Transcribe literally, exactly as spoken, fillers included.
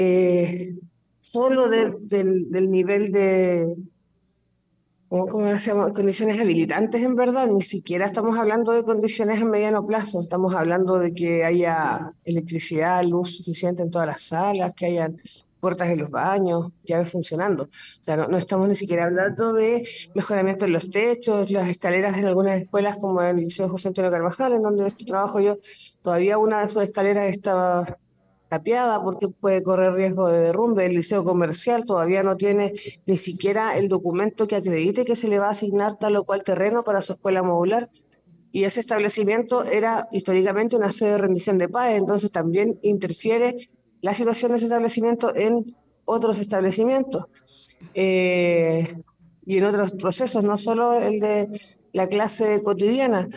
Solo del, del, del nivel de, ¿cómo, cómo se llama? Condiciones habilitantes, en verdad. Ni siquiera estamos hablando de condiciones a mediano plazo. Estamos hablando de que haya electricidad, luz suficiente en todas las salas, que hayan puertas en los baños, llaves funcionando. O sea, no, no estamos ni siquiera hablando de mejoramiento en los techos, las escaleras en algunas escuelas, como en el Liceo José Antonio Carvajal, en donde estoy- trabajo yo. Todavía una de sus escaleras estaba tapiada porque puede correr riesgo de derrumbe. El liceo comercial todavía no tiene ni siquiera el documento que acredite que se le va a asignar tal o cual terreno para su escuela modular. Y ese establecimiento era históricamente una sede de rendición de paz, entonces también interfiere la situación de ese establecimiento en otros establecimientos eh, y en otros procesos, no solo el de la clase cotidiana.